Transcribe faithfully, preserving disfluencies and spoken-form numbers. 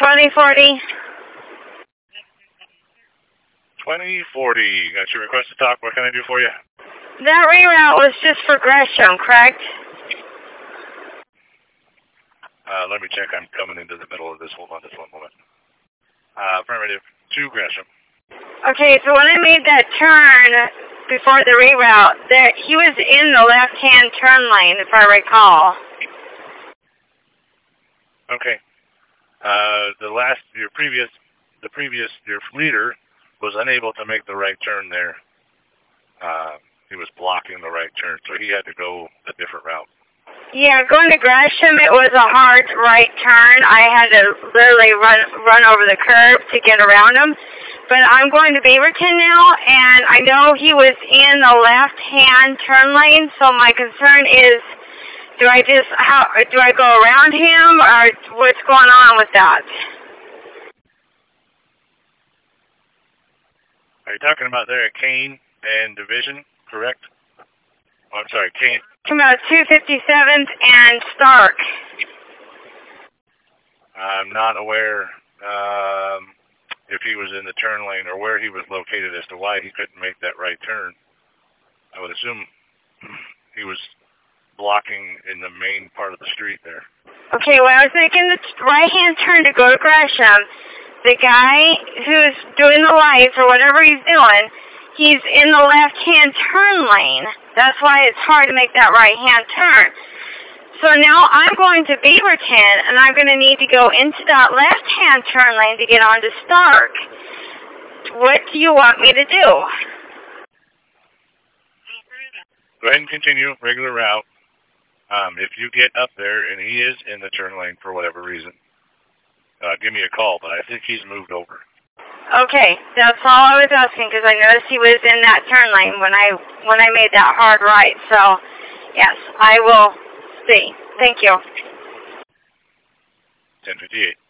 twenty forty. twenty forty. Got your request to talk. What can I do for you? That reroute was just for Gresham, correct? Uh, let me check. I'm coming into the middle of this. Hold on just one moment. Uh, affirmative. To Gresham. Okay, so when I made that turn before the reroute, there he was in the left-hand turn lane, if I recall. Okay. Uh, the last, your previous, the previous, your leader was unable to make the right turn there. Uh, he was blocking the right turn, so he had to go a different route. Yeah, going to Gresham, it was a hard right turn. I had to literally run run over the curb to get around him. But I'm going to Beaverton now, and I know he was in the left-hand turn lane, so my concern is, do I just, how, do I go around him, or what's going on with that? Are you talking about there at Kane and Division, correct? Oh, I'm sorry, Kane. Talking about two fifty-seventh and Stark. I'm not aware um, if he was in the turn lane or where he was located as to why he couldn't make that right turn. I would assume he was blocking in the main part of the street there. Okay, well, I was making the right-hand turn to go to Gresham. The guy who's doing the lights or whatever he's doing, he's in the left-hand turn lane. That's why it's hard to make that right-hand turn. So now I'm going to Beaverton, and I'm going to need to go into that left-hand turn lane to get onto Stark. What do you want me to do? Go ahead and continue, regular route. Um, if you get up there and he is in the turn lane for whatever reason, uh, give me a call, but I think he's moved over. Okay, that's all I was asking, because I noticed he was in that turn lane when I when I made that hard right. So, yes, I will see. Thank you. ten fifty-eight.